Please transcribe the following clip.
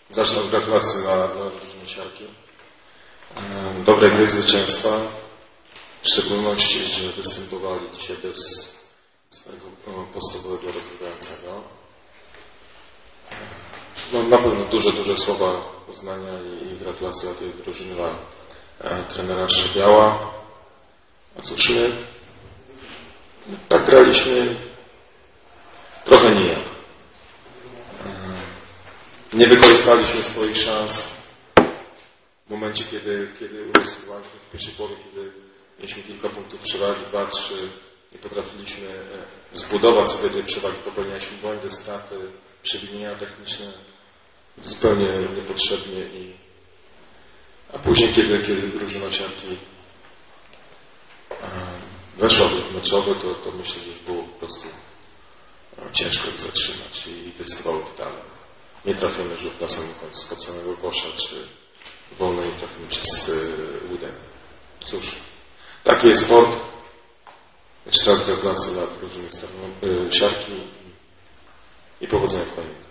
Zacznę od gratulacji dla drużyny siarki. Dobrej gry, zwycięstwa. W szczególności, że występowali dzisiaj bez swojego podstawowego rozgrywającego. No, na pewno duże słowa uznania i gratulacje dla tej drużyny, dla trenera Szczybiała. A cóż, my tak graliśmy trochę nijak. Nie wykorzystaliśmy swoich szans w momencie, kiedy uryskowaliśmy w pierwszej połowie, kiedy mieliśmy kilka punktów przewagi, 2-3, nie potrafiliśmy zbudować sobie tej przewagi, popełnialiśmy błędy, straty, przewinienia techniczne zupełnie niepotrzebnie a później, kiedy drużyna siarki weszła w ruch meczowy, to myślę, że już było po prostu ciężko ich zatrzymać i decydowały detale. Nie trafiony rzut na samym końcu, spod samego kosza, czy wolno nie trafiony przez łudę. Cóż, taki jest sport. Jeszcze raz gratulacje dla drużyny siarki i powodzenia w kolejnym.